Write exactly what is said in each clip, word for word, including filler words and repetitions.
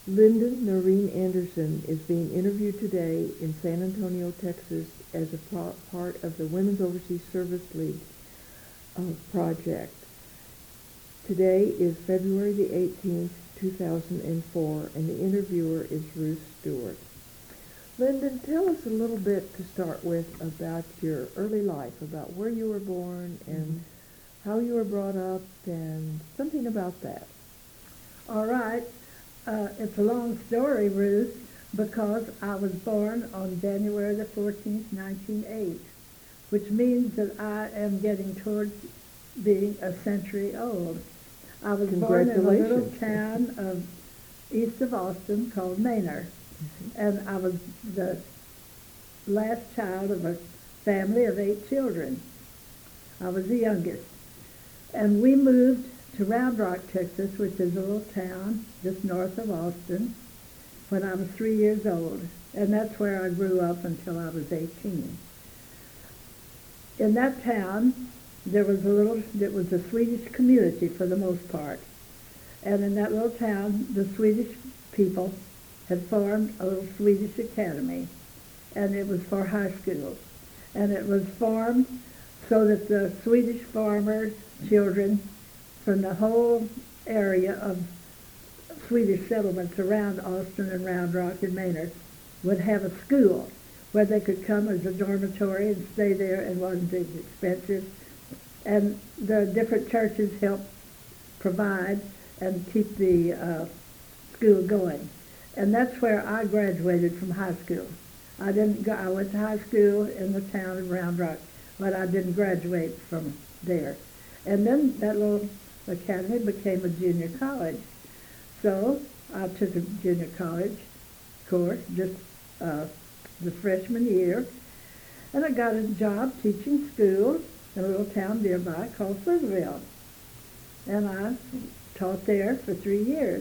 Lyndon Noreen Anderson is being interviewed today in San Antonio, Texas, as a pro- part of the Women's Overseas Service League uh, project. Today is February the eighteenth, two thousand four, and the interviewer is Ruth Stewart. Lyndon, tell us a little bit to start with about your early life, about where you were born and how you were brought up, and something about that. All right. Uh, it's a long story, Ruth, because I was born on January the fourteenth, nineteen oh eight, which means that I am getting towards being a century old. I was born in a little town of east of Austin called Manor, mm-hmm. and I was the last child of a family of eight children. I was the youngest. And we moved to Round Rock, Texas, which is a little town just north of Austin, when I was three years old. And that's where I grew up until I was eighteen. In that town, there was a little, it was a Swedish community for the most part. And in that little town, the Swedish people had formed a little Swedish academy, and it was for high schools. And it was formed so that the Swedish farmers' children from the whole area of Swedish settlements around Austin and Round Rock and Manor would have a school where they could come as a dormitory and stay there, and wasn't as expensive. And the different churches helped provide and keep the uh, school going. And that's where I graduated from high school. I didn't go, I went to high school in the town of Round Rock, but I didn't graduate from there. And then that little academy became a junior college. So I took a junior college course, just uh, the freshman year, and I got a job teaching school in a little town nearby called Pflugerville. And I taught there for three years.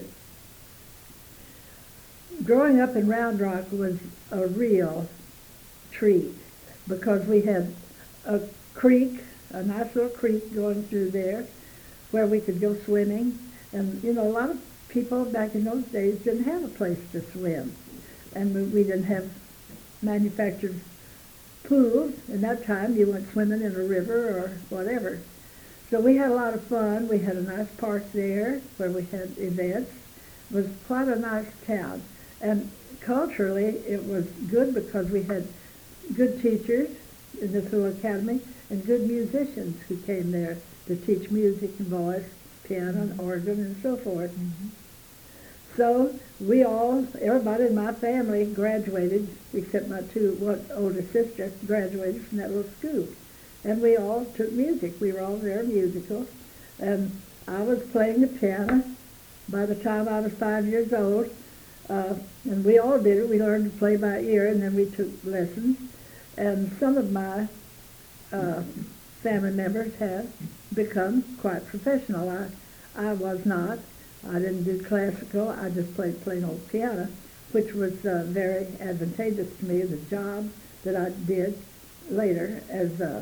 Growing up in Round Rock was a real treat because we had a creek, a nice little creek going through there where we could go swimming. And, you know, a lot of people back in those days didn't have a place to swim. And we, we didn't have manufactured pools. In that time, you went swimming in a river or whatever. So we had a lot of fun. We had a nice park there where we had events. It was quite a nice town. And culturally, it was good because we had good teachers in this little academy and good musicians who came there to teach music and voice, piano and organ and so forth. Mm-hmm. So we all, everybody in my family graduated, except my two, one older sister graduated from that little school. And we all took music. We were all very musical. And I was playing the piano by the time I was five years old. Uh, and we all did it. We learned to play by ear, and then we took lessons. And some of my uh, family members have become quite professional. I, I was not. I didn't do classical. I just played plain old piano, which was uh, very advantageous to me as a job that I did later as a,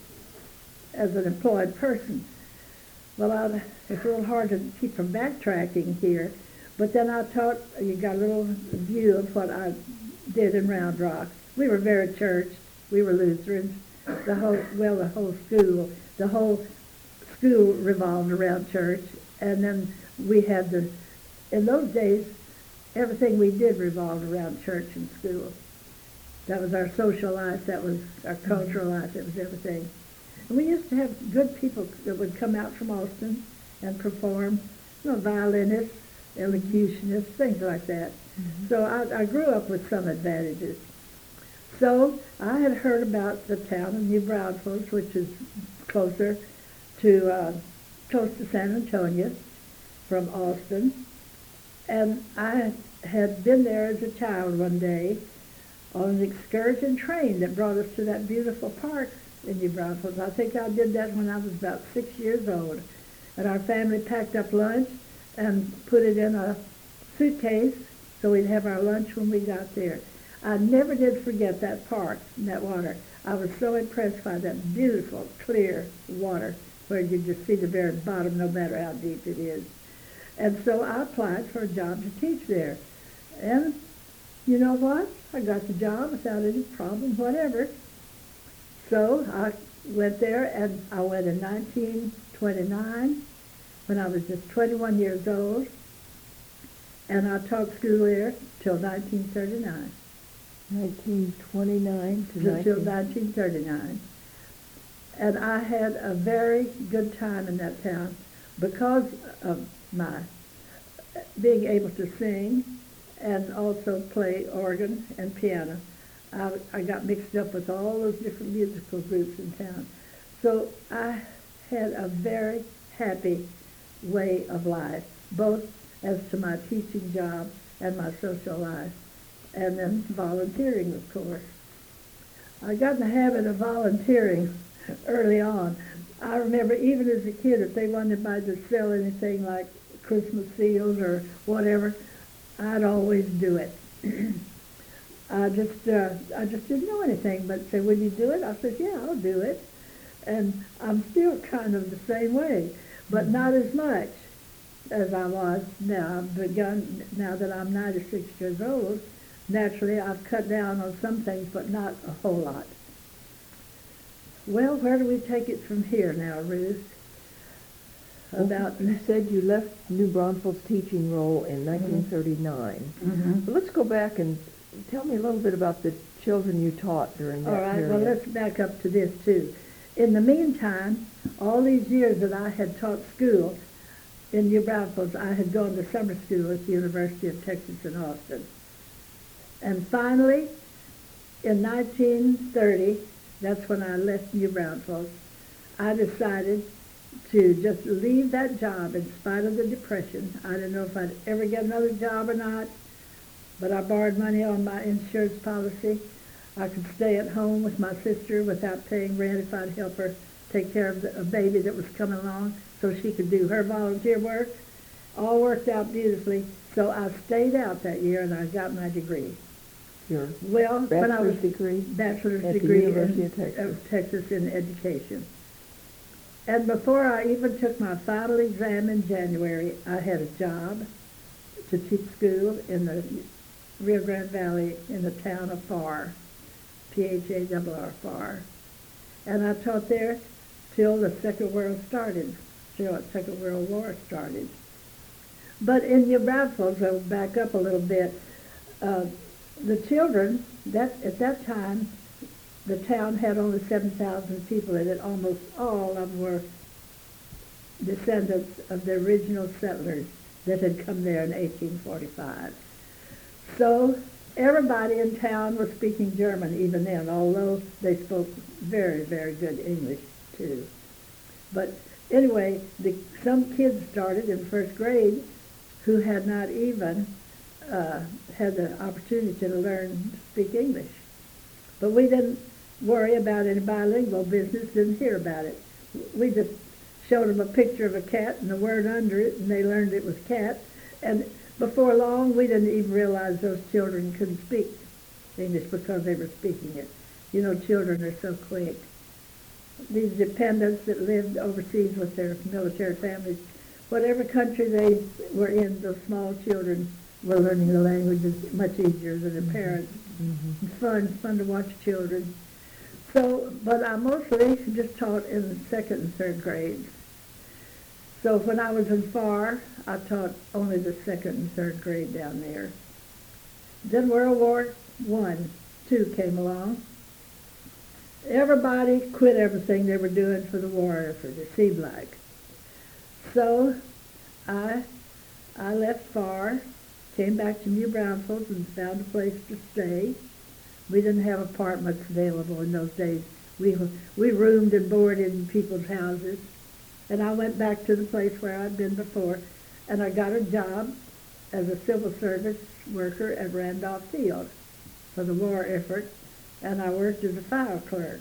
as an employed person. Well, I, it's a little hard to keep from backtracking here, but then I taught, you got a little view of what I did in Round Rock. We were very churched. We were Lutherans. The whole, well, the whole school, the whole school revolved around church. And then we had the, in those days, everything we did revolved around church and school. That was our social life. That was our cultural life. It was everything. And we used to have good people that would come out from Austin and perform, you know, violinists, elocutionists, things like that. Mm-hmm. So I, I grew up with some advantages. So I had heard about the town of New Braunfels, which is closer to, uh, close to San Antonio from Austin. And I had been there as a child one day on an excursion train that brought us to that beautiful park in New Braunfels. I think I did that when I was about six years old. And our family packed up lunch and put it in a suitcase so we'd have our lunch when we got there. I never did forget that park and that water. I was so impressed by that beautiful, clear water where you just see the very bottom no matter how deep it is. And so I applied for a job to teach there. And you know what? I got the job without any problem whatever. So I went there, and I went in nineteen twenty-nine when I was just twenty-one years old, and I taught school there till nineteen thirty-nine. nineteen twenty-nine to Till nineteen... nineteen thirty-nine. And I had a very good time in that town because of my being able to sing and also play organ and piano. I, I got mixed up with all those different musical groups in town. So I had a very happy way of life, both as to my teaching job and my social life, and then volunteering, of course. I got in the habit of volunteering early on. I remember even as a kid, if they wanted anybody to sell anything like Christmas seals or whatever, I'd always do it. I just uh, I just didn't know anything, but said, "Would you do it?" I said, "Yeah, I'll do it." And I'm still kind of the same way, but not as much as I was now. I've begun, now that I'm ninety-six years old, naturally I've cut down on some things, but not a whole lot. Well, where do we take it from here now, Ruth? About You said you left New Braunfels' teaching role in nineteen thirty-nine. Mhm. But let's go back and tell me a little bit about the children you taught during that All right, period. well, let's back up to this, too. In the meantime, all these years that I had taught school in New Braunfels, I had gone to summer school at the University of Texas in Austin. And finally, in nineteen thirty, that's when I left New Braunfels, I decided to just leave that job in spite of the depression. I didn't know if I'd ever get another job or not, but I borrowed money on my insurance policy. I could stay at home with my sister without paying rent if I'd help her take care of the, a baby that was coming along so she could do her volunteer work. All worked out beautifully, so I stayed out that year and I got my degree. Your Well, when I was bachelor's degree bachelor's at the degree University in of Texas. of Texas in education. And before I even took my final exam in January, I had a job to teach school in the Rio Grande Valley in the town of Farr, P H A R R, Farr. And I taught there till the Second World started, till the Second World War started. But in New Braunfels, I'll back up a little bit, uh, the children, that at that time, the town had only seven thousand people in it. Almost all of them were descendants of the original settlers that had come there in eighteen forty-five. So everybody in town was speaking German even then, although they spoke very, very good English too. But anyway, the, some kids started in first grade who had not even uh, had the opportunity to learn to speak English. But we didn't worry about any bilingual business, didn't hear about it. We just showed them a picture of a cat and the word under it, and they learned it was cat. And before long, we didn't even realize those children couldn't speak English because they were speaking it. You know, children are so quick. These dependents that lived overseas with their military families, whatever country they were in, those small children were learning the languages much easier than their parents. Mm-hmm. It's fun, fun to watch children. So, but I mostly just taught in the second and third grades. So when I was in Farr, I taught only the second and third grade down there. Then World War One, two came along. Everybody quit everything they were doing for the war effort, it seemed like. So I, I left Farr, came back to New Braunfels and found a place to stay. We didn't have apartments available in those days. We, we roomed and boarded in people's houses. And I went back to the place where I'd been before, and I got a job as a civil service worker at Randolph Field for the war effort, and I worked as a file clerk.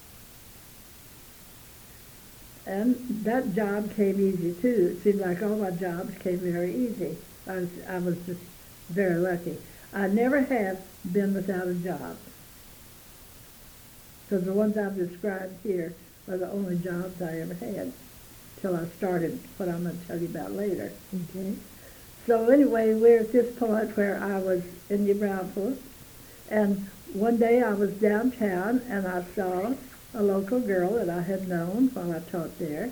And that job came easy, too. It seemed like all my jobs came very easy. I was, I was just very lucky. I never have been without a job, because the ones I've described here are the only jobs I ever had till I started what I'm going to tell you about later. Okay. So anyway, we're at this point where I was in New Braunfels, and one day I was downtown and I saw a local girl that I had known while I taught there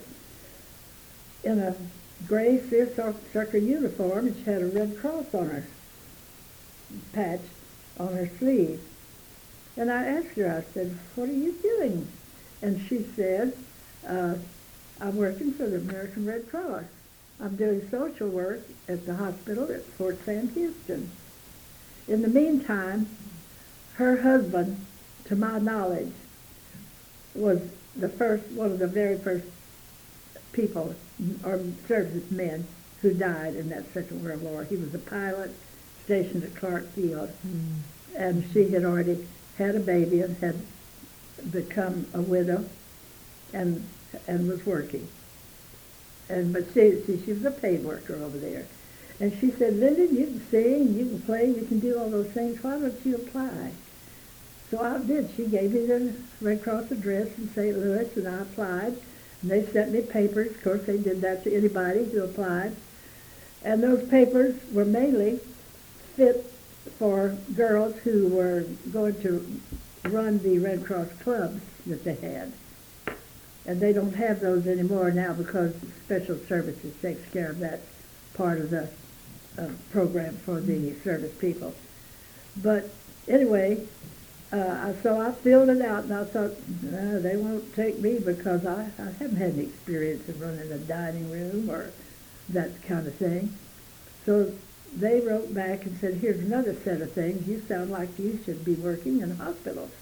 in a gray seersucker uniform, and she had a red cross on her patch on her sleeve. And I asked her, I said, "What are you doing?" And she said, uh, "I'm working for the American Red Cross. I'm doing social work at the hospital at Fort Sam Houston." In the meantime, her husband, to my knowledge, was the first, one of the very first people, or servicemen, who died in that Second World War. He was a pilot stationed at Clark Field, mm. and she had already had a baby and had become a widow, and and was working. And but she, she she was a paid worker over there, and she said, "Lyndon, you can sing, you can play, you can do all those things. Why don't you apply?" So I did. She gave me the Red Cross address in Saint Louis, and I applied. And they sent me papers. Of course, they did that to anybody who applied. And those papers were mainly fit for girls who were going to run the Red Cross clubs that they had. And they don't have those anymore now because Special Services takes care of that part of the uh, program for the service people. But anyway, uh, so I filled it out, and I thought, no, they won't take me because I, I haven't had any experience in running a dining room or that kind of thing. So they wrote back and said, "Here's another set of things. You sound like you should be working in hospitals."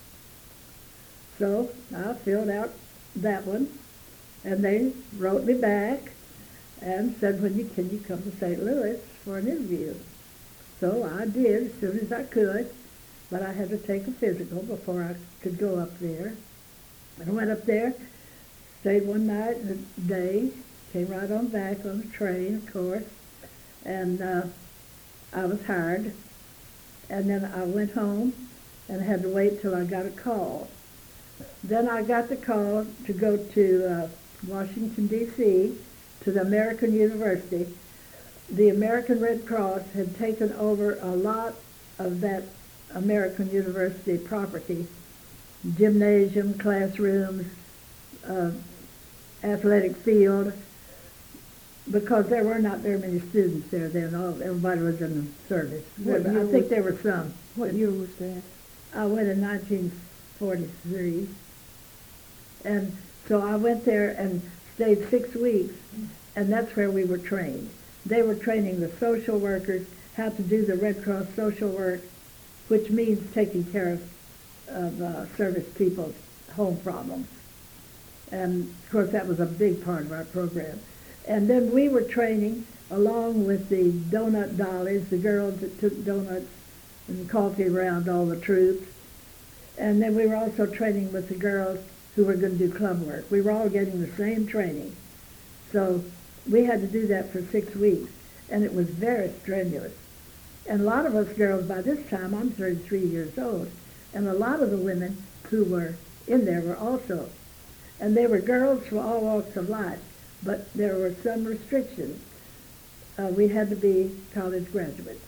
So I filled out that one, and they wrote me back and said, "When you can you come to Saint Louis for an interview?" So I did as soon as I could, but I had to take a physical before I could go up there. And I went up there, stayed one night and a day, came right on back on the train, of course, and uh, I was hired. And then I went home and had to wait till I got a call. Then I got the call to go to uh, Washington, D C, to the American University. The American Red Cross had taken over a lot of that American University property, gymnasium, classrooms, uh, athletic field, because there were not very many students there then. All, everybody was in the service. What I year think was- there were some. What year was that? I went in nineteen forty-three. And so I went there and stayed six weeks, and that's where we were trained. They were training the social workers how to do the Red Cross social work, which means taking care of, of uh, service people's home problems. And, of course, that was a big part of our program. And then we were training, along with the donut dollies, the girls that took donuts and coffee around all the troops. And then we were also training with the girls who were going to do club work. We were all getting the same training. So we had to do that for six weeks, and it was very strenuous. And a lot of us girls, by this time, I'm thirty-three years old, and a lot of the women who were in there were also. And they were girls from all walks of life, but there were some restrictions. Uh, we had to be college graduates.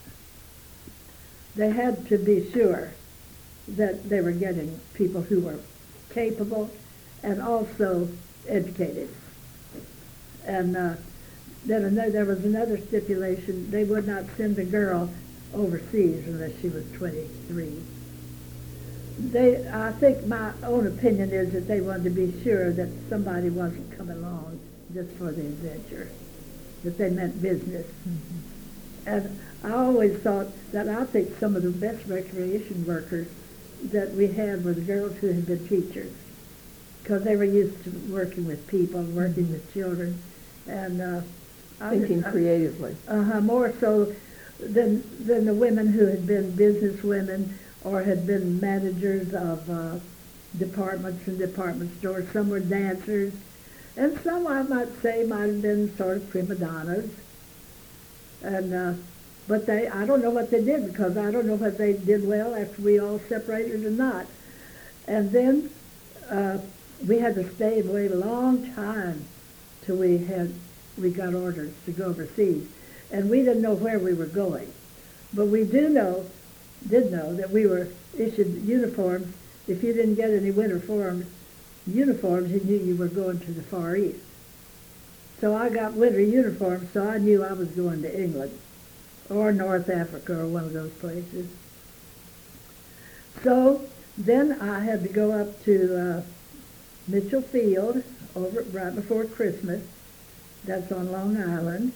They had to be sure that they were getting people who were capable and also educated. And uh, then another, there was another stipulation: they would not send a girl overseas unless she was twenty-three. They, I think my own opinion is that they wanted to be sure that somebody wasn't coming along just for the adventure, that they meant business. Mm-hmm. And I always thought that I think some of the best recreation workers that we had were the girls who had been teachers, because they were used to working with people, working mm-hmm. with children, and uh, thinking I, creatively. Uh-huh, more so than than the women who had been business women or had been managers of uh, departments and department stores. Some were dancers, and some, I might say, might have been sort of prima donnas. And uh, but they, I don't know what they did, because I don't know if they did well after we all separated or not. And then uh, we had to stay and wait a long time till we had we got orders to go overseas. and we didn't know where we were going. But we do know, did know, that we were issued uniforms. If you didn't get any winter forms, uniforms, you knew you were going to the Far East. So I got winter uniforms, so I knew I was going to England or North Africa or one of those places. So then I had to go up to uh, Mitchell Field over right before Christmas. That's on Long Island.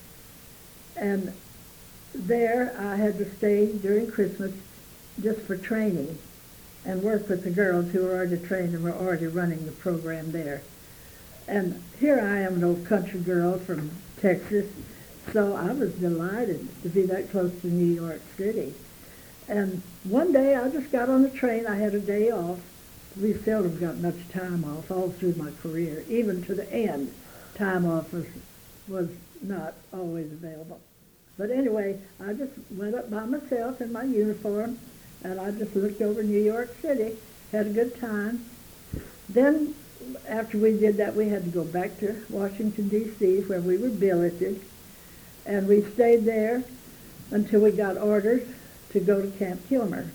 And there I had to stay during Christmas just for training and work with the girls who were already trained and were already running the program there. And here I am, an old country girl from Texas, so I was delighted to be that close to New York City. And one day I just got on the train. I had a day off. We seldom got much time off all through my career. Even to the end, time off was, was not always available. But anyway, I just went up by myself in my uniform, and I just looked over New York City, had a good time. Then after we did that, we had to go back to Washington, D C, where we were billeted, and we stayed there until we got orders to go to Camp Kilmer.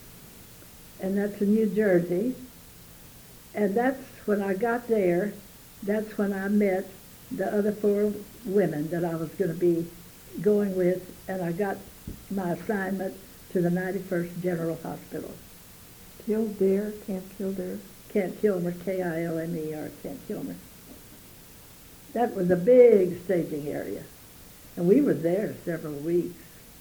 And that's in New Jersey. And that's when I got there, that's when I met the other four women that I was going to be going with, and I got my assignment to the ninety-first General Hospital. Kildare, Camp Kildare? Camp Kilmer, K I L M E R, Camp Kilmer. That was a big staging area, and we were there several weeks.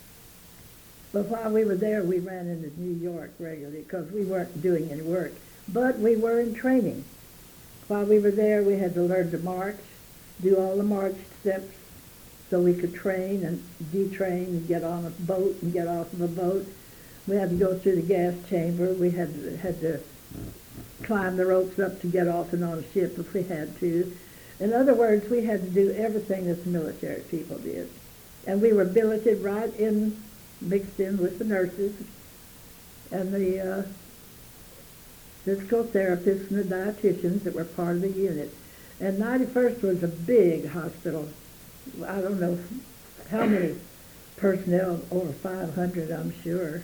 But while we were there, we ran into New York regularly because we weren't doing any work, but we were in training. While we were there, we had to learn to march, do all the march steps so we could train and detrain and get on a boat and get off of a boat. We had to go through the gas chamber. We had to, had to climb the ropes up to get off and on a ship if we had to. In other words, we had to do everything that the military people did. And we were billeted right in, mixed in with the nurses and the uh, physical therapists and the dietitians that were part of the unit. And ninety-first was a big hospital. I don't know how many personnel, over five hundred, I'm sure,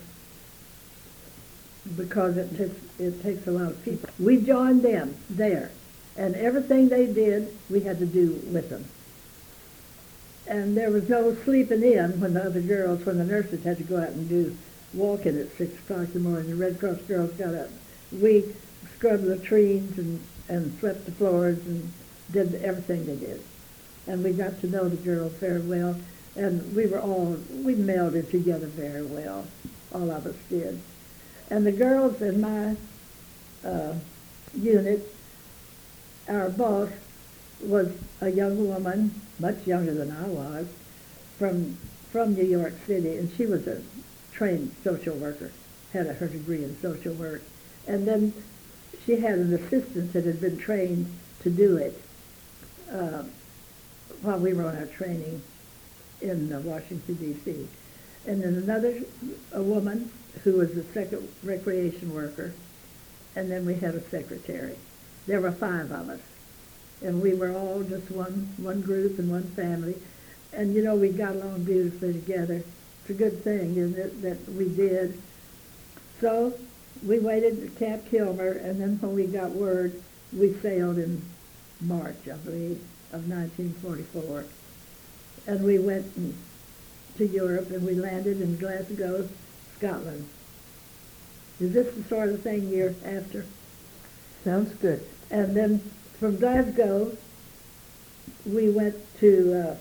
because it takes, it takes a lot of people. We joined them there, and everything they did, we had to do with them. And there was no sleeping in when the other girls, when the nurses had to go out and do walking at six o'clock in the morning. The Red Cross girls got up. We scrubbed latrines and, and swept the floors and did everything they did. And we got to know the girls very well, and we were all, we melded together very well, all of us did. And the girls in my uh, unit, our boss was a young woman, much younger than I was, from from New York City, and she was a trained social worker, had a, her degree in social work. And then she had an assistant that had been trained to do it uh, while we were on our training in uh, Washington, D C. And then another, a woman who was a second recreation worker, and then we had a secretary. There were five of us, and we were all just one, one group and one family. And, you know, we got along beautifully together. It's a good thing, isn't it, that we did. So we waited at Camp Kilmer, and then when we got word, we sailed in March, I believe, of nineteen forty-four. And we went in, to Europe, and we landed in Glasgow, Scotland. Is this the sort of thing you're after? Sounds good. And then from Glasgow, we went to, uh,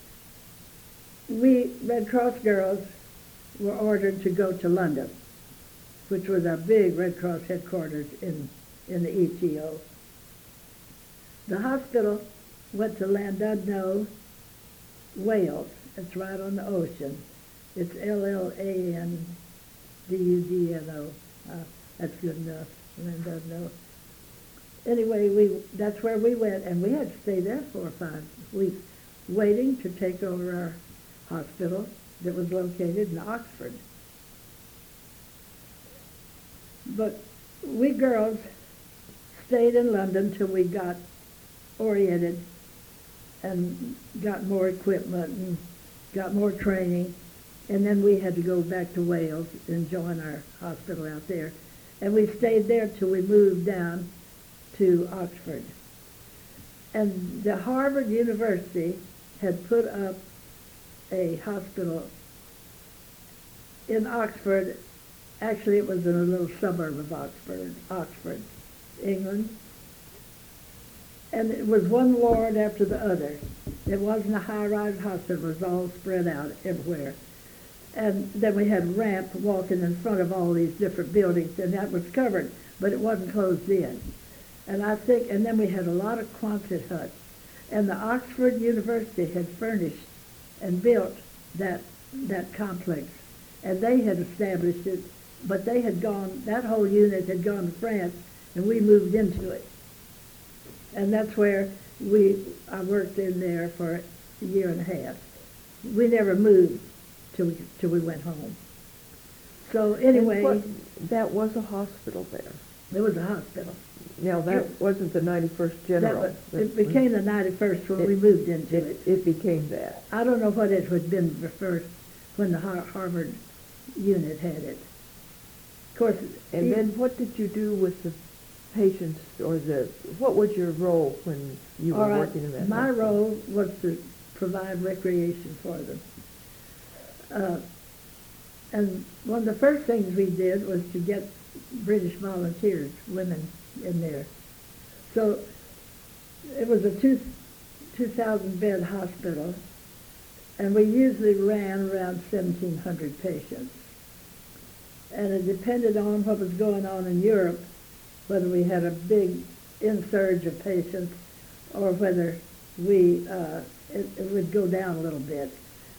we Red Cross girls were ordered to go to London, which was our big Red Cross headquarters in, in the E T O. The hospital went to Llandudno, Wales. It's right on the ocean. It's L L A N D U D N O. Uh, that's good enough, Llandudno. Anyway, we that's where we went, and we had to stay there four or five weeks, waiting to take over our hospital that was located in Oxford. But we girls stayed in London till we got oriented and got more equipment and got more training, and then we had to go back to Wales and join our hospital out there. And we stayed there till we moved down to Oxford. And the Harvard University had put up a hospital in Oxford. Actually, it was in a little suburb of Oxford, Oxford, England. And it was one ward after the other. It wasn't a high-rise hospital. It was all spread out everywhere. And then we had a ramp walking in front of all these different buildings, and that was covered, but it wasn't closed in. And I think, and then we had a lot of Quonset huts. And the Oxford University had furnished and built that that complex. And they had established it, but they had gone, that whole unit had gone to France, and we moved into it. And that's where we, I worked in there for a year and a half. We never moved till we, till we went home. So anyway. And what, that was a hospital there. There was a hospital. Now, that It- wasn't the ninety-first General. That was, it became the ninety-first when we moved into it. It became that. I don't know what it had been the first, when the Har- Harvard unit had it. Of course. And e- then what did you do with the patients, or the, what was your role when you all were right, working in that my hospital? role was to provide recreation for them. Uh, and one of the first things we did was to get British volunteers, women, in there. So it was a two, 2,000 bed hospital, and we usually ran around seventeen hundred patients. And it depended on what was going on in Europe, whether we had a big insurge of patients or whether we uh, it, it would go down a little bit.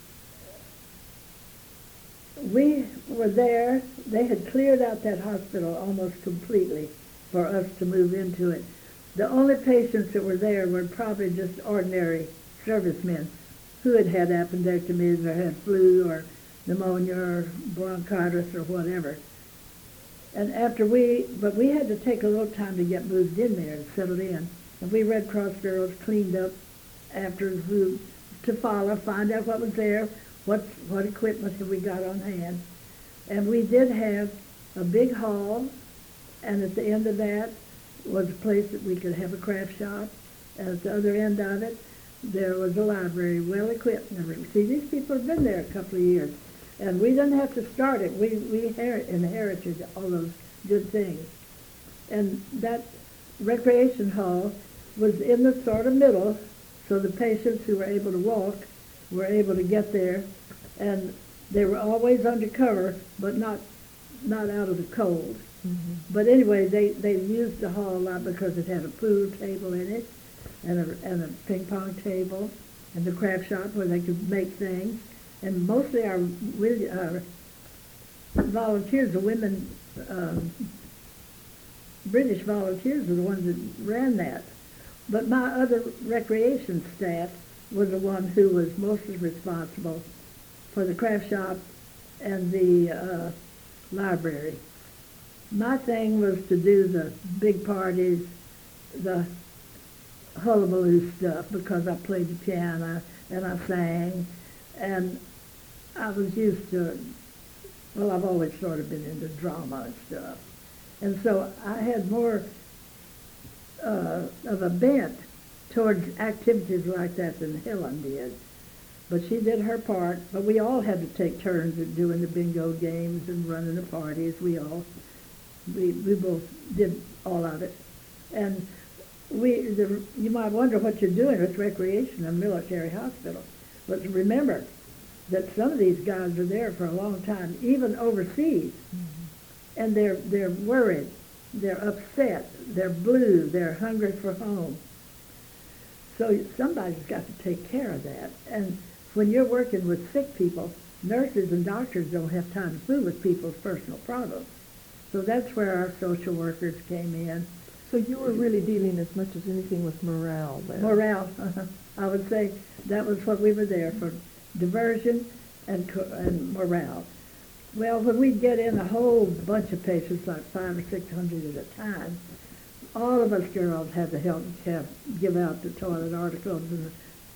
We were there. They had cleared out that hospital almost completely for us to move into it. The only patients that were there were probably just ordinary servicemen who had had appendectomies or had flu or pneumonia or bronchitis or whatever. And after we, but we had to take a little time to get moved in there and settled in. And we Red Cross girls cleaned up after who to follow, find out what was there, what what equipment had we got on hand. And we did have a big hall, and at the end of that was a place that we could have a craft shop. And at the other end of it, there was a library, well equipped. And see, these people have been there a couple of years. And we didn't have to start it. We, we inherited all those good things. And that recreation hall was in the sort of middle, so the patients who were able to walk were able to get there. And they were always under cover, but not not out of the cold. Mm-hmm. But anyway, they, they used the hall a lot because it had a pool table in it and a, and a ping pong table and the craft shop where they could make things. And mostly our, our volunteers, the women, um, British volunteers were the ones that ran that. But my other recreation staff was the one who was mostly responsible for the craft shop and the uh, library. My thing was to do the big parties, the hullabaloo stuff, because I played the piano and I sang, and I was used to, well, I've always sort of been into drama and stuff. And so I had more uh, of a bent towards activities like that than Helen did. But she did her part, but we all had to take turns at doing the bingo games and running the parties. We all, we, we both did all of it. And we, the, you might wonder what you're doing with recreation in a military hospital. But remember that some of these guys are there for a long time, even overseas. Mm-hmm. And they're, they're worried, they're upset, they're blue, they're hungry for home. So somebody's got to take care of that. And when you're working with sick people, nurses and doctors don't have time to fool with people's personal problems. So that's where our social workers came in. So you were really dealing as much as anything with morale then? Morale, uh-huh. I would say that was what we were there for, diversion and, co- and morale. Well, when we'd get in a whole bunch of patients, like five or six hundred at a time, all of us girls had to help have, give out the toilet articles and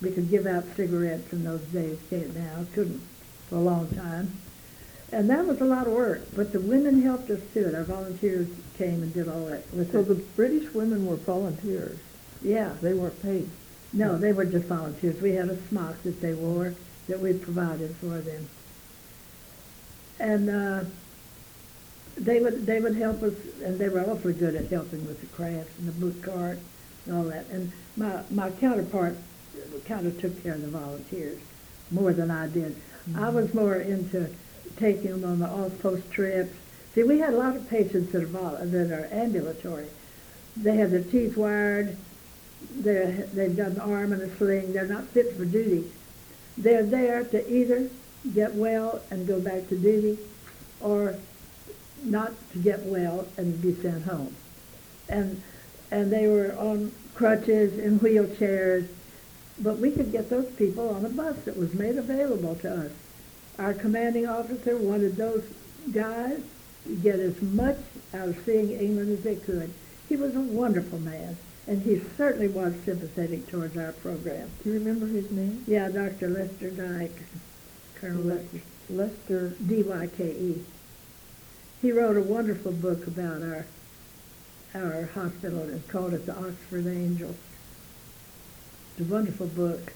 We could give out cigarettes in those days, can't now, couldn't for a long time. And that was a lot of work, but the women helped us too, and our volunteers came and did all that with So us. the British women were volunteers. Yeah. They weren't paid. No, they were just volunteers. We had a smock that they wore that we provided for them. And uh, they would they would help us, and they were awfully good at helping with the crafts and the book cart and all that. And my, my counterpart kind of took care of the volunteers more than I did. Mm-hmm. I was more into taking them on the off-post trips. See, we had a lot of patients that are, vol- that are ambulatory. They have their teeth wired. They're, they've got an arm and a sling. They're not fit for duty. They're there to either get well and go back to duty or not to get well and be sent home. And and they were on crutches, in wheelchairs, but we could get those people on a bus that was made available to us. Our commanding officer wanted those guys to get as much out of seeing England as they could. He was a wonderful man, and he certainly was sympathetic towards our program. Do you remember his name? Yeah, Doctor Lester Dyke, Colonel Lester. Lester. D Y K E. He wrote a wonderful book about our our hospital and called it the Oxford Angel. It's a wonderful book.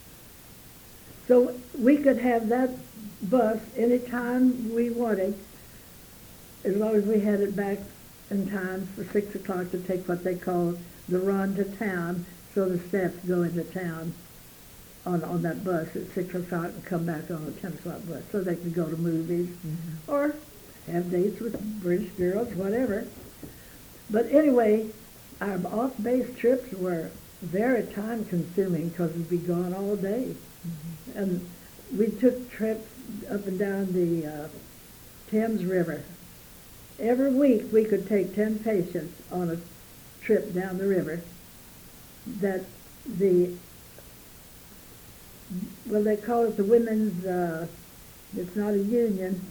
So we could have that bus anytime we wanted, as long as we had it back in time for six o'clock to take what they call the run to town, so the staff go into town on, on that bus at six o'clock and come back on the ten o'clock bus, so they could go to movies mm-hmm. or have dates with British girls, whatever. But anyway, our off-base trips were very time-consuming because we'd be gone all day. Mm-hmm. And we took trips up and down the uh, Thames River. Every week we could take ten patients on a trip down the river that the, well, they call it the women's, uh, it's not a union.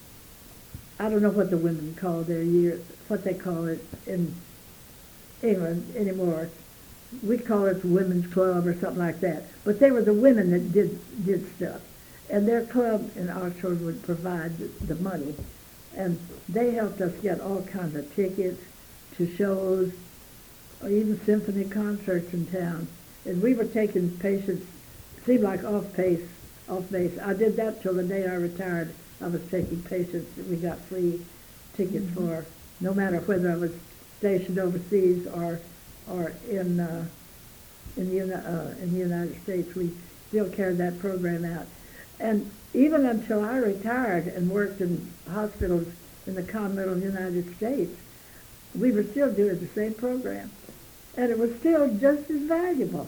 I don't know what the women call their year, what they call it in England anymore. We call it the Women's Club or something like that. But they were the women that did did stuff. And their club in Oxford would provide the, the money. And they helped us get all kinds of tickets to shows, or even symphony concerts in town. And we were taking patients, seemed like off-pace, off-base. I did that till the day I retired. I was taking patients that we got free tickets mm-hmm. for, no matter whether I was stationed overseas or or in uh, in the uni- uh, in the United States. We still carried that program out, and even until I retired and worked in hospitals in the continental United States, we were still doing the same program, and it was still just as valuable.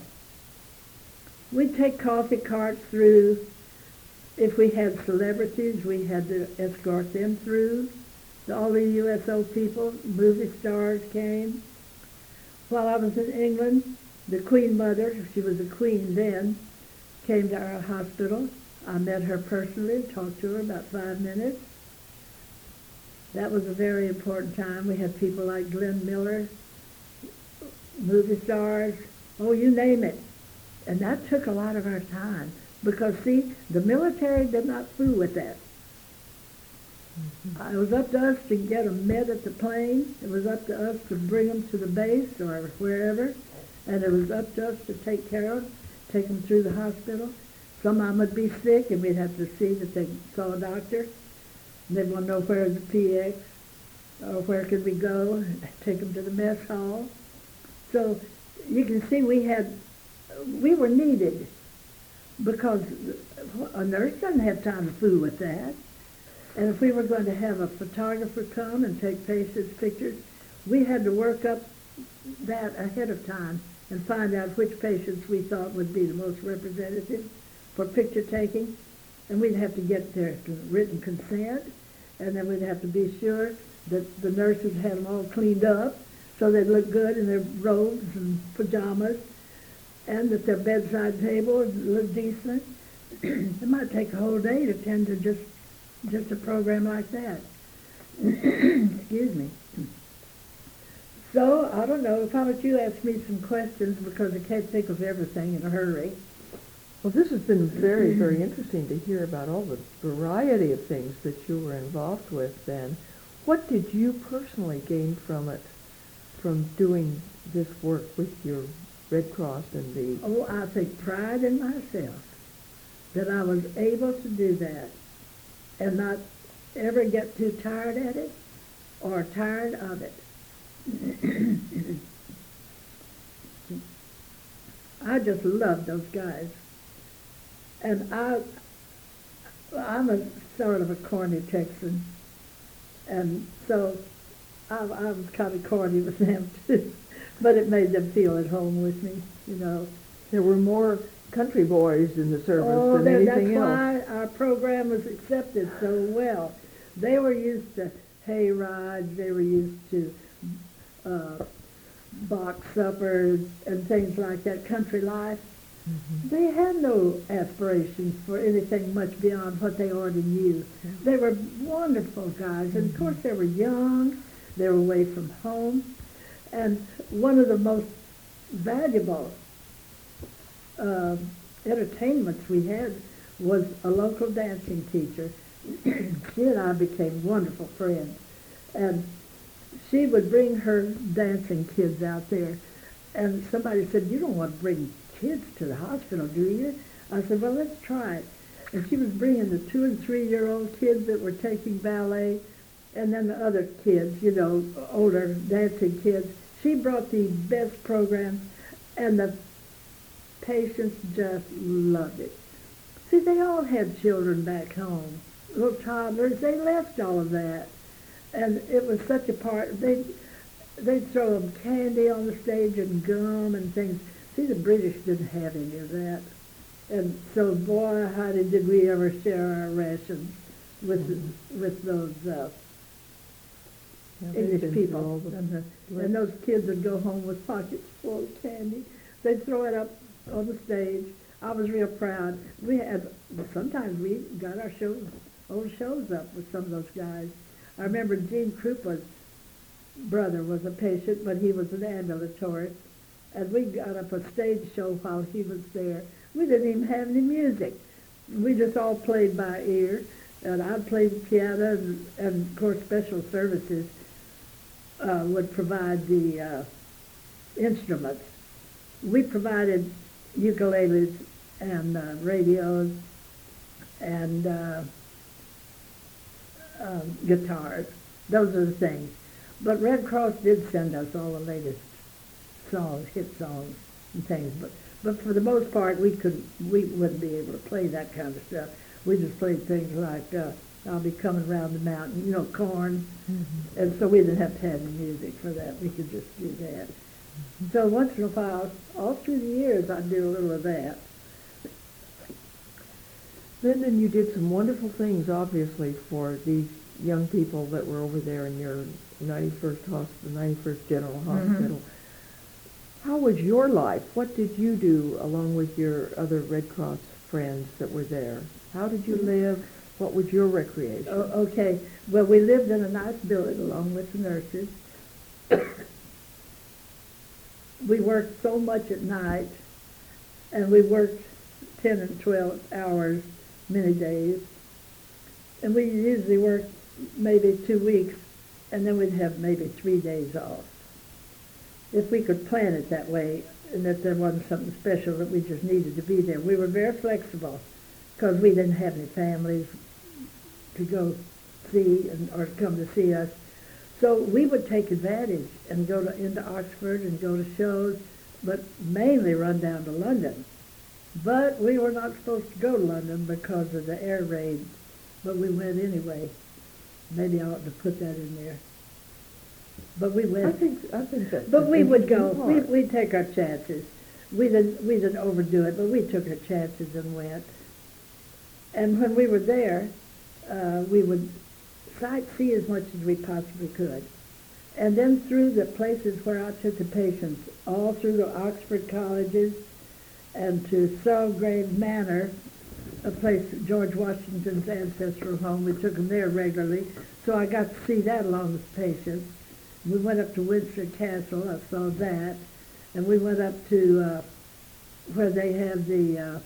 We'd take coffee carts through. If we had celebrities, we had to escort them through. All the U S O people, movie stars came. While I was in England, the Queen Mother, she was a queen then, came to our hospital. I met her personally, talked to her about five minutes. That was a very important time. We had people like Glenn Miller, movie stars, oh, you name it. And that took a lot of our time. Because, see, the military did not fool with that. Mm-hmm. It was up to us to get them met at the plane. It was up to us to bring them to the base or wherever. And it was up to us to take care of them, take them through the hospital. Some of them would be sick, and we'd have to see that they saw a doctor. And they'd want to know where the P X, or where could we go, take them to the mess hall. So you can see we had, we were needed. Because a nurse doesn't have time to fool with that. And if we were going to have a photographer come and take patients' pictures, we had to work up that ahead of time and find out which patients we thought would be the most representative for picture taking. And we'd have to get their written consent, and then we'd have to be sure that the nurses had them all cleaned up so they'd look good in their robes and pajamas, and that their bedside table looked decent. It might take a whole day to tend to just just a program like that. Excuse me. So, I don't know, if I let you ask me some questions, because I can't think of everything in a hurry. Well, this has been very, very interesting to hear about all the variety of things that you were involved with then. What did you personally gain from it, from doing this work with your Red Cross and the... Oh, I take pride in myself that I was able to do that and not ever get too tired at it or tired of it. I just love those guys. And I, I'm a sort of a corny Texan, and so I, I was kind of corny with them too, but it made them feel at home with me, you know. There were more country boys in the service Oh, than that- anything that's else. why our program was accepted so well. They were used to hay rides, they were used to uh, box suppers and things like that, country life. Mm-hmm. They had no aspirations for anything much beyond what they already knew. They were wonderful guys, and of course they were young, they were away from home, and one of the most valuable uh, entertainments we had was a local dancing teacher. She and I became wonderful friends, and she would bring her dancing kids out there, and somebody said, "You don't want to bring kids to the hospital, do you?" I said, "Well, let's try it." And she was bringing the two and three-year-old kids that were taking ballet, and then the other kids, you know, older dancing kids. She brought the best programs, and the patients just loved it. See, they all had children back home, little toddlers. They left all of that, and it was such a part. They they'd throw them candy on the stage and gum and things. See, the British didn't have any of that. And so, boy, how did, did we ever share our rations with mm-hmm. with those uh, yeah, English people. The and, the, and those kids would go home with pockets full of candy. They'd throw it up on the stage. I was real proud. We had, sometimes we got our shows, old shows up with some of those guys. I remember Gene Krupa's brother was a patient, but he was an ambulatory. And we got up a stage show while he was there. We didn't even have any music. We just all played by ear. And I played the piano, and, and of course special services uh, would provide the uh, instruments. We provided ukuleles and uh, radios and uh, uh, guitars. Those are the things. But Red Cross did send us all the latest songs, hit songs and things, but but for the most part we couldn't, we wouldn't be able to play that kind of stuff. We just played things like uh, "I'll Be Coming Round the Mountain," you know, Corn, mm-hmm. and so we didn't have to have any music for that. We could just do that. Mm-hmm. So once in a while, all through the years, I'd do a little of that. Lyndon, you did some wonderful things, obviously, for these young people that were over there in your ninety-first hospital, ninety-first General Hospital. Mm-hmm. How was your life? What did you do along with your other Red Cross friends that were there? How did you live? What was your recreation? Oh, okay. Well, we lived in a nice building along with the nurses. We worked so much at night, and we worked ten and twelve hours many days. And we usually worked maybe two weeks, and then we'd have maybe three days off. If we could plan it that way, and that there wasn't something special that we just needed to be there. We were very flexible because we didn't have any families to go see and, or come to see us. So we would take advantage and go to, into Oxford and go to shows, but mainly run down to London. But we were not supposed to go to London because of the air raid, but we went anyway. Maybe I ought to put that in there. But we went. I think I think that. But we would go. We we'd take our chances. We didn't we didn't overdo it, but we took our chances and went. And when we were there, uh, we would sightsee as much as we possibly could. And then through the places where I took the patients, all through the Oxford colleges, and to Selgrave Manor, a place George Washington's ancestral home. We took them there regularly, so I got to see that along with patients. We went up to Windsor Castle, I saw that, and we went up to uh, where they have the uh,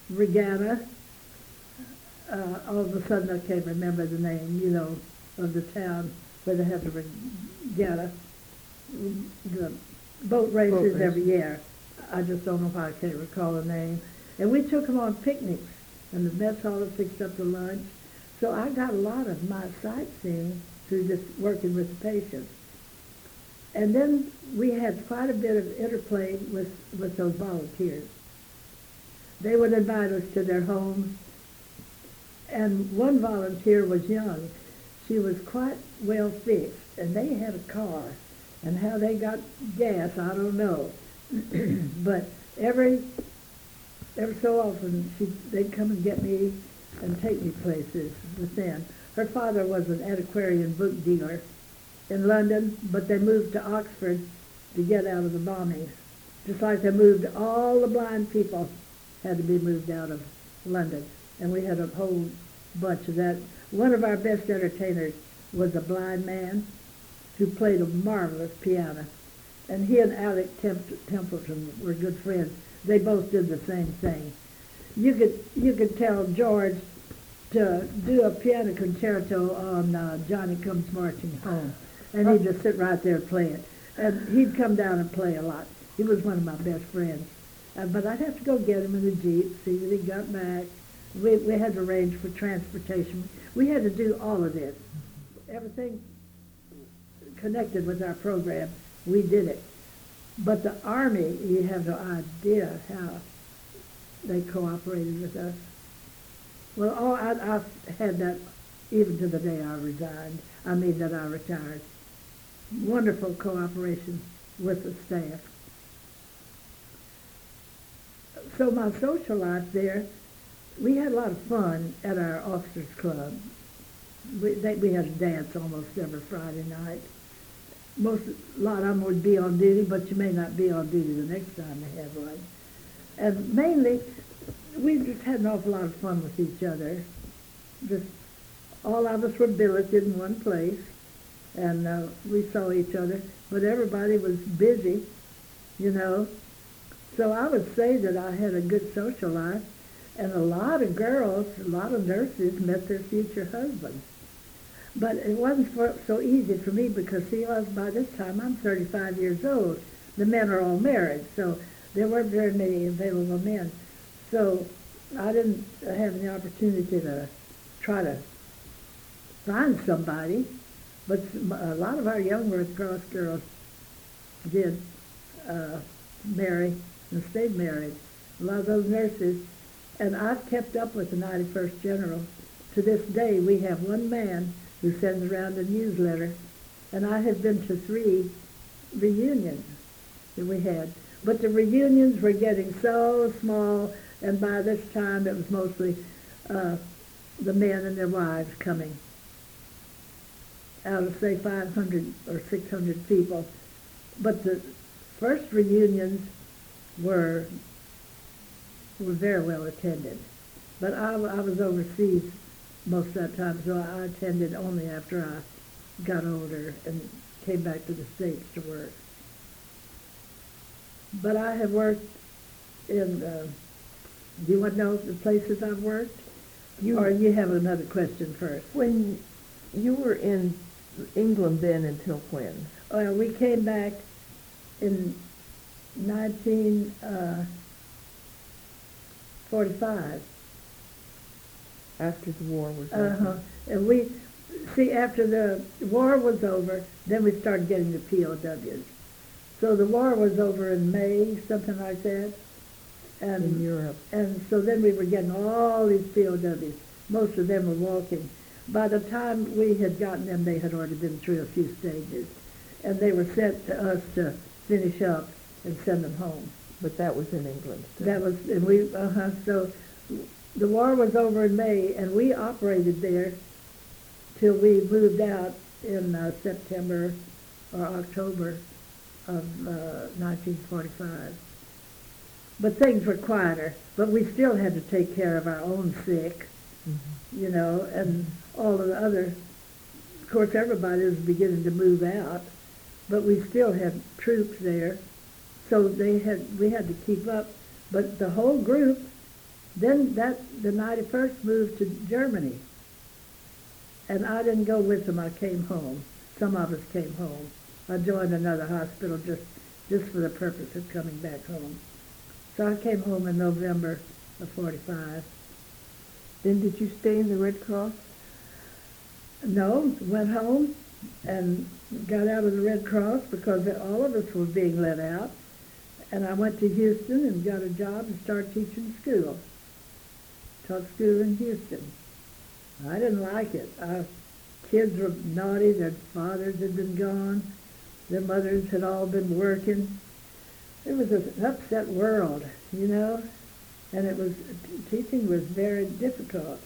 regatta. Uh, all of a sudden, I can't remember the name, you know, of the town where they have the regatta, the boat races Boat race. every year. I just don't know why I can't recall the name. And we took them on picnics, and the mess hall had fixed up the lunch. So I got a lot of my sightseeing through just working with the patients. And then we had quite a bit of interplay with, with those volunteers. They would invite us to their homes, and one volunteer was young. She was quite well fixed, and they had a car. And how they got gas, I don't know. But every every so often, she, they'd come and get me and take me places with them. Her father was an antiquarian book dealer in London, but they moved to Oxford to get out of the bombings. Just like they moved, all the blind people had to be moved out of London. And we had a whole bunch of that. One of our best entertainers was a blind man who played a marvelous piano. And he and Alec Temp- Templeton were good friends. They both did the same thing. You could you could tell George to do a piano concerto on uh, Johnny Comes Marching Home, and he'd just sit right there and play it. And he'd come down and play a lot. He was one of my best friends. Uh, but I'd have to go get him in the Jeep, see that he got back. We, we had to arrange for transportation. We had to do all of this. Everything connected with our program, we did it. But the Army, you have no idea how they cooperated with us. Well, all, I, I've had that even to the day I resigned. I mean that I retired. Wonderful cooperation with the staff. So my social life there, we had a lot of fun at our officers' club. We, they, we had a dance almost every Friday night. Most, a lot of them would be on duty, but you may not be on duty the next time they have one. And mainly, we just had an awful lot of fun with each other. Just all of us were billeted in one place, and uh, we saw each other, but everybody was busy, you know. So I would say that I had a good social life, and a lot of girls, a lot of nurses met their future husbands. But it wasn't for, so easy for me because, see, I was, by this time, I'm thirty-five years old. The men are all married, so there weren't very many available men. So I didn't have any opportunity to try to find somebody. But a lot of our young Red Cross girls did uh, marry and stayed married. A lot of those nurses. And I've kept up with the ninety-first General. To this day, we have one man who sends around a newsletter, and I have been to three reunions that we had. But the reunions were getting so small, and by this time it was mostly uh, the men and their wives coming. Out of, say, five hundred or six hundred people. But the first reunions were were very well attended. But I, I was overseas most of that time, so I attended only after I got older and came back to the States to work. But I have worked in, uh, do you want to know the places I've worked? You, or you have another question first? When you were in England then until when? Well, we came back in nineteen forty-five. After the war was over. Uh-huh. And we, see, after the war was over, then we started getting the P O Ws. So the war was over in May, something like that. And, in Europe. And so then we were getting all these P O Ws. Most of them were walking. By the time we had gotten them, they had already been through a few stages. And they were sent to us to finish up and send them home. But that was in England. Still. That was, and we, uh-huh, so the war was over in May, and we operated there till we moved out in uh, September or October of uh, nineteen forty-five. But things were quieter, but we still had to take care of our own sick, mm-hmm. you know, and all of the other, of course, everybody was beginning to move out, but we still had troops there, so they had we had to keep up. But the whole group Then that, the ninety-first moved to Germany. And I didn't go with them, I came home. Some of us came home. I joined another hospital just, just for the purpose of coming back home. So I came home in November of forty-five. Then did you stay in the Red Cross? No, went home and got out of the Red Cross because all of us were being let out. And I went to Houston and got a job and started teaching school. Taught school in Houston. I didn't like it. Our kids were naughty. Their fathers had been gone. Their mothers had all been working. It was an upset world, you know, and it was, teaching was very difficult.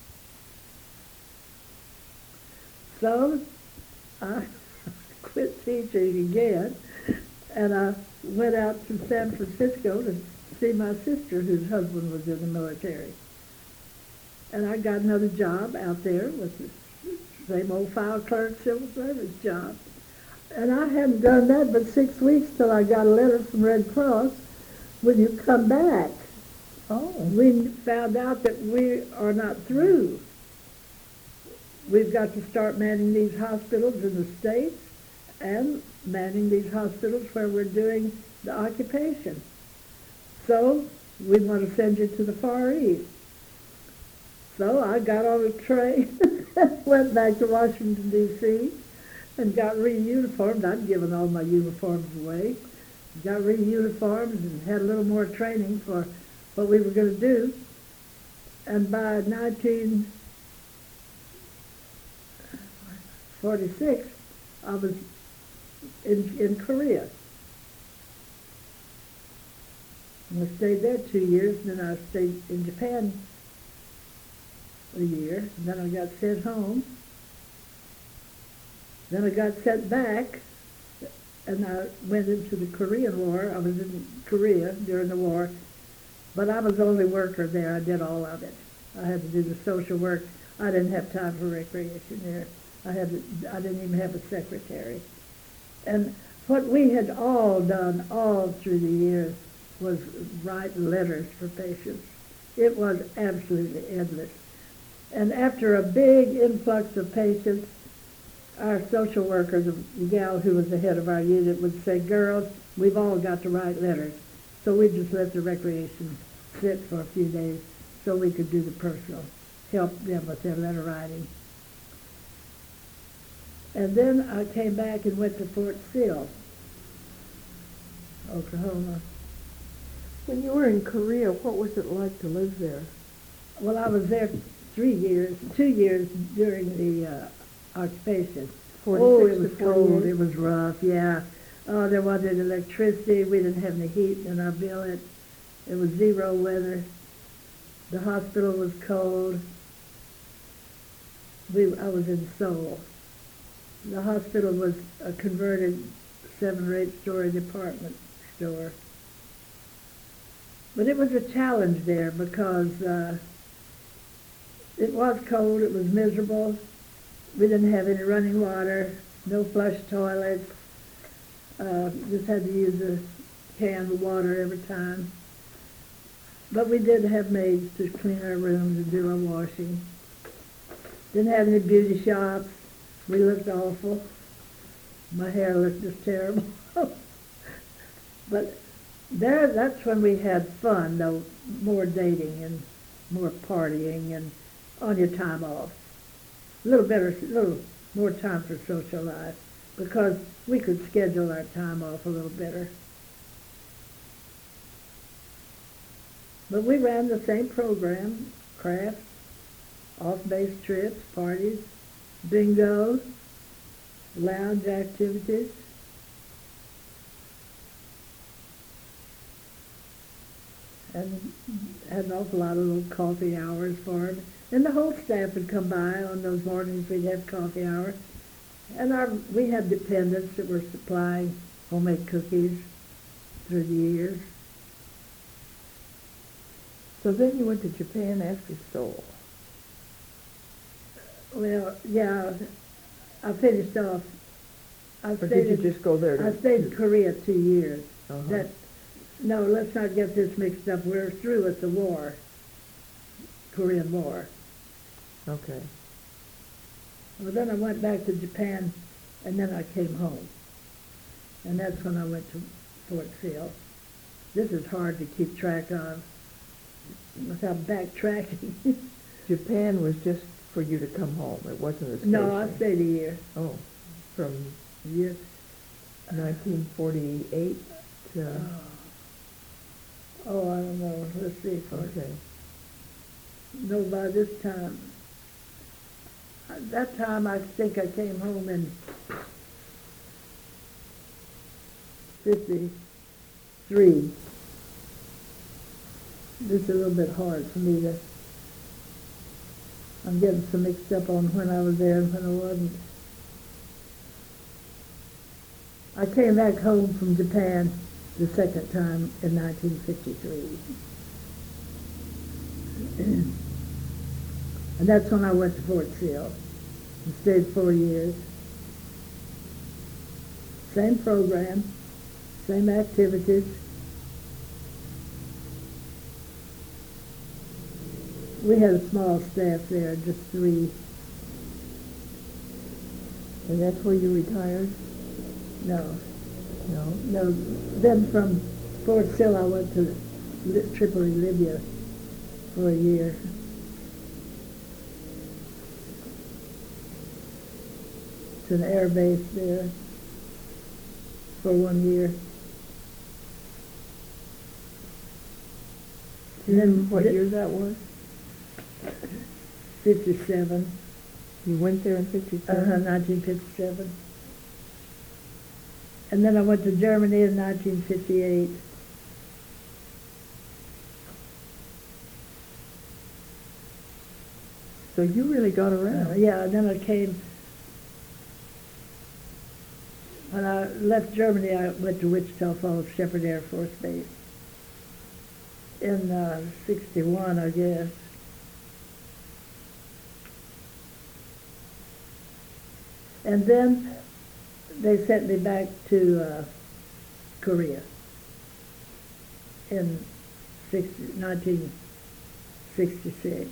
So I quit teaching again, and I went out to San Francisco to see my sister, whose husband was in the military. And I got another job out there with the same old file clerk civil service job. And I hadn't done that but six weeks till I got a letter from Red Cross, "Will you come back?" Oh. We found out that we are not through. We've got to start manning these hospitals in the States and manning these hospitals where we're doing the occupation. So we want to send you to the Far East. So I got on a train, went back to Washington, D C, and got re-uniformed. I'd given all my uniforms away. Got re-uniformed and had a little more training for what we were going to do. And by nineteen forty-six, I was in, in Korea. And I stayed there two years, and then I stayed in Japan a year, and then I got sent home. Then I got sent back, and I went into the Korean War. I was in Korea during the war, but I was the only worker there. I did all of it. I had to do the social work. I didn't have time for recreation there. I had to, I didn't even have a secretary. And what we had all done all through the years was write letters for patients. It was absolutely endless. And after a big influx of patients, our social worker, the gal who was the head of our unit, would say, "Girls, we've all got to write letters." So we just let the recreation sit for a few days so we could do the personal, help them with their letter writing. And then I came back and went to Fort Sill, Oklahoma. When you were in Korea, what was it like to live there? Well, I was there three years, two years during the uh, occupation. Oh, it was cold. It was rough, yeah. Oh, there wasn't electricity. We didn't have any heat in our billet. It was zero weather. The hospital was cold. We, I was in Seoul. The hospital was a converted seven or eight story department store. But it was a challenge there because uh, it was cold, it was miserable. We didn't have any running water, no flush toilets. Uh, just had to use a can of water every time. But we did have maids to clean our rooms and do our washing. Didn't have any beauty shops. We looked awful. My hair looked just terrible. But there, that's when we had fun, though, more dating and more partying and on your time off. A little better, a little more time for social life because we could schedule our time off a little better. But we ran the same program, crafts, off-base trips, parties, bingo, lounge activities. And had an awful lot of little coffee hours for them. And the whole staff would come by on those mornings. We'd have coffee hour. And our, we had dependents that were supplying homemade cookies through the years. So then you went to Japan after Seoul. Well, yeah, I finished off. I or did you in, just go there? To, I stayed in Korea two years. Uh-huh. That no, let's not get this mixed up. We're through with the war. Korean War. Okay. Well, then I went back to Japan, and then I came home. And that's when I went to Fort Sill. This is hard to keep track of without backtracking. Japan was just for you to come home. It wasn't a station. No, I stayed a year. Oh, from Year. nineteen forty-eight to, Oh, oh, I don't know. Let's see. okay. No, by this time, at that time I think I came home in fifty-three. This is a little bit hard for me to, I'm getting so mixed up on when I was there and when I wasn't. I came back home from Japan the second time in nineteen fifty-three. And that's when I went to Fort Sill and stayed four years. Same program, same activities. We had a small staff there, just three. And that's where you retired? No, No? no. Then from Fort Sill I went to Li- Tripoli, Libya for a year. To an air base there for one year. And then What di- year that was? fifty-seven, You went there in uh, fifty-seven? nineteen fifty-seven. And then I went to Germany in nineteen fifty-eight. So you really got Uh, around. yeah, and then I came, when I left Germany, I went to Wichita Falls, Shepherd Air Force Base in uh, sixty-one, I guess. And then they sent me back to uh, Korea in sixty, nineteen sixty-six.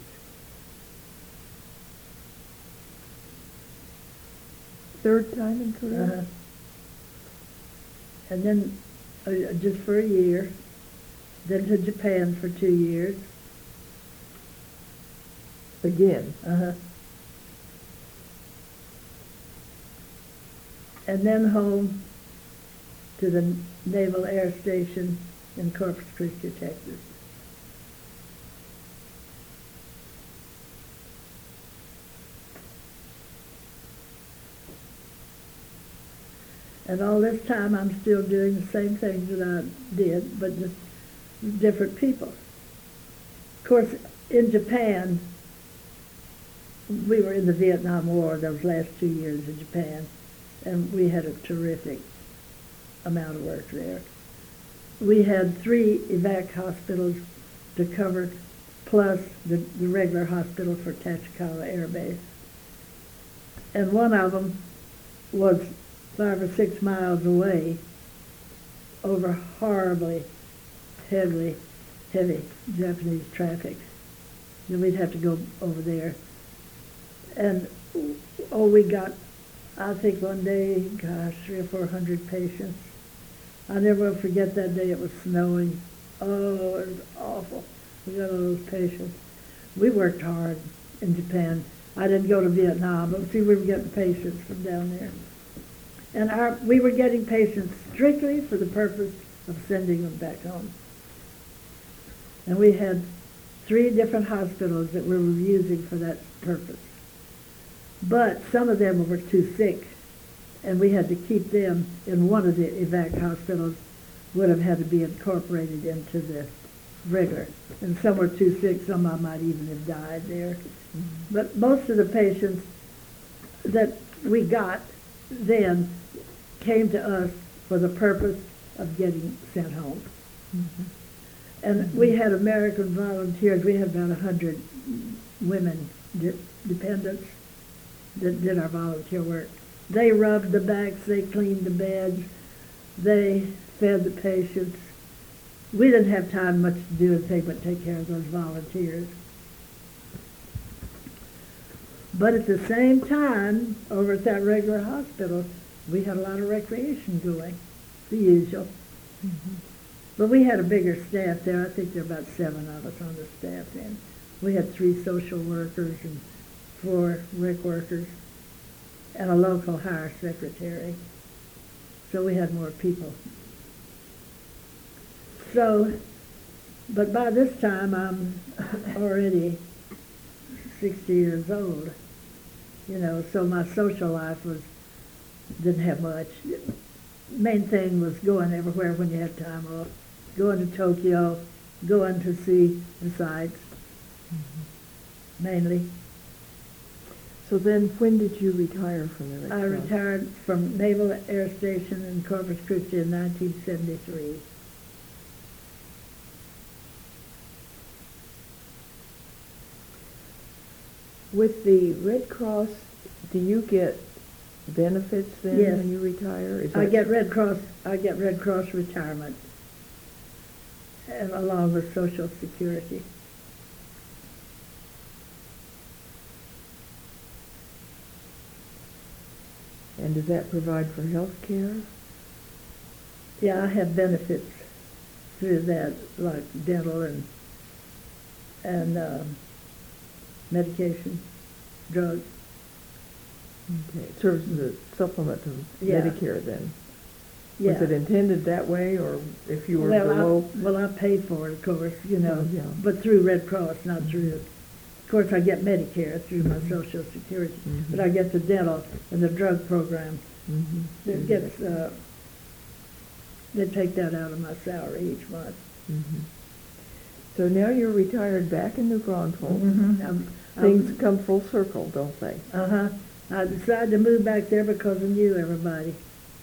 Third time in Korea? Uh-huh. And then uh, just for a year, then to Japan for two years. Again? Uh-huh. And then home to the Naval Air Station in Corpus Christi, Texas. And all this time, I'm still doing the same things that I did, but just different people. Of course, in Japan, we were in the Vietnam War those last two years in Japan, and we had a terrific amount of work there. We had three evac hospitals to cover, plus the, the regular hospital for Tachikawa Air Base. And one of them was five or six miles away over horribly heavily, heavy Japanese traffic. Then we'd have to go over there. And, oh, we got, I think one day, gosh, three or four hundred patients. I never will forget that day. It was snowing. Oh, it was awful. We got all those patients. We worked hard in Japan. I didn't go to Vietnam, but see, we were getting patients from down there. And our, we were getting patients strictly for the purpose of sending them back home. And we had three different hospitals that we were using for that purpose. But some of them were too sick, and we had to keep them in one of the evac hospitals, would have had to be incorporated into the regular. And some were too sick, some of them might even have died there. Mm-hmm. But most of the patients that we got then came to us for the purpose of getting sent home. Mm-hmm. And mm-hmm. we had American volunteers. We had about a hundred women de- dependents that did our volunteer work. They rubbed the backs, they cleaned the beds, they fed the patients. We didn't have time much to do anything but take care of those volunteers. But at the same time, over at that regular hospital, we had a lot of recreation going, the usual. Mhm. But we had a bigger staff there. I think there were about seven of us on the staff then. We had three social workers and four rec workers and a local hire secretary. So we had more people. So, but by this time I'm already sixty years old, you know, so my social life was, didn't have much. Main thing was going everywhere when you had time off, going to Tokyo, going to see the sights, Mhm. mainly. So then, when did you retire from the Red I Cross? retired from Naval Air Station in Corpus Christi in nineteen seventy-three. With the Red Cross, do you get benefits then Yes. when you retire? Is I that- get Red Cross, I get Red Cross retirement, and along with Social Security. And does that provide for health care? Yeah, I have benefits through that, like dental and, and, um, medication, drugs. Okay, it serves as a supplement to Yeah. Medicare then? Yeah. Was it intended that way, or if you were Well, I- below? Well, I pay for it, of course, you know, Oh, yeah. but through Red Cross, not through, of course, I get Medicare through my Social Security, Mhm. but I get the dental and the drug program. Mhm. That gets, uh, they take that out of my salary each month. Mhm. So now you're retired back in New Braunfels. Mhm. I'm- Things I'm- come full circle, don't they? Uh-huh. I decided to move back there because I knew everybody.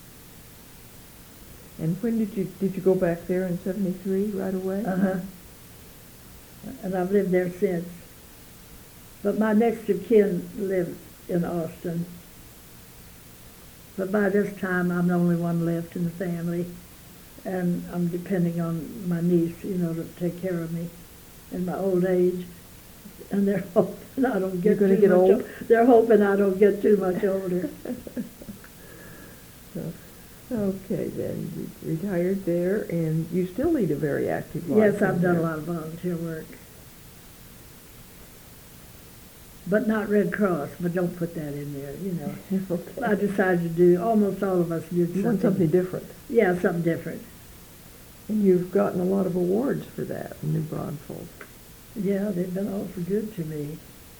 And when did you, did you go back there in seventy-three, right away? Uh-huh. And I've lived there since. But my next of kin lived in Austin. But by this time, I'm the only one left in the family. And I'm depending on my niece, you know, to take care of me in my old age. And they're hoping I don't get You're gonna too get much old? o- They're hoping I don't get too much older. So, okay, then, you retired there, and you still lead a very active life. Yes, I've in done a there. lot of volunteer work. But not Red Cross, but don't put that in there, you know. Okay. I decided to do, almost all of us did something. You want something different. Yeah, something different. And you've gotten a lot of awards for that in New Braunfels. Yeah, they've been awful good to me.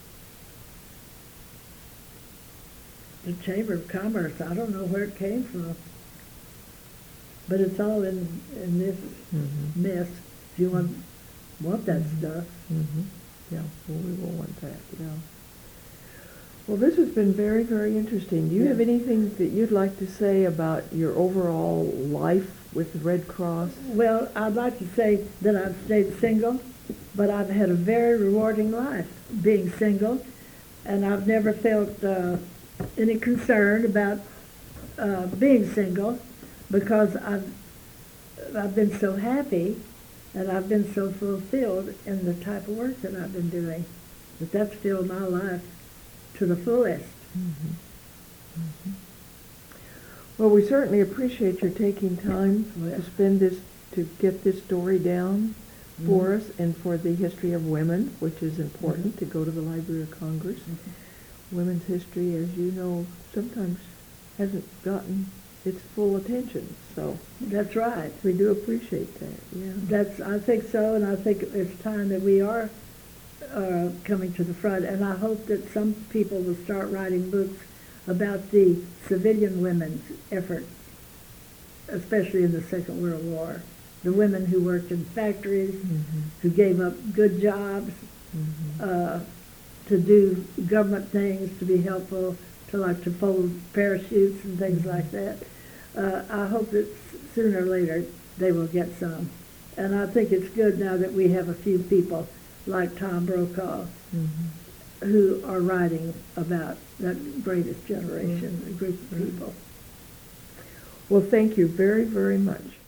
The Chamber of Commerce, I don't know where it came from. But it's all in, in this Mm-hmm. mess, if you want, want that Mhm. stuff. Mm-hmm. Yeah, well, we will want that, yeah. Well, this has been very, very interesting. Do you have Yeah. anything that you'd like to say about your overall life with the Red Cross? Well, I'd like to say that I've stayed single, but I've had a very rewarding life being single, and I've never felt uh, any concern about uh, being single because I've I've been so happy and I've been so fulfilled in the type of work that I've been doing that that's filled my life to the fullest. Mhm. Mhm. Well, we certainly appreciate your taking time Well- to spend this, to get this story down for Mhm. us and for the history of women, which is important to go to the Library of Congress. Women's history, as you know, sometimes hasn't gotten its full attention, so That's right. we do appreciate that, yeah. That's, I think so, and I think it's time that we are uh, coming to the front, and I hope that some people will start writing books about the civilian women's effort, especially in the Second World War. The women who worked in factories, Mhm. who gave up good jobs Mhm. uh, to do government things, to be helpful, to like to fold parachutes and things like that. Uh, I hope that s- sooner or later they will get some. And I think it's good now that we have a few people like Tom Brokaw Mhm. who are writing about that greatest generation, a group of Mhm. people. Well, thank you very, very much.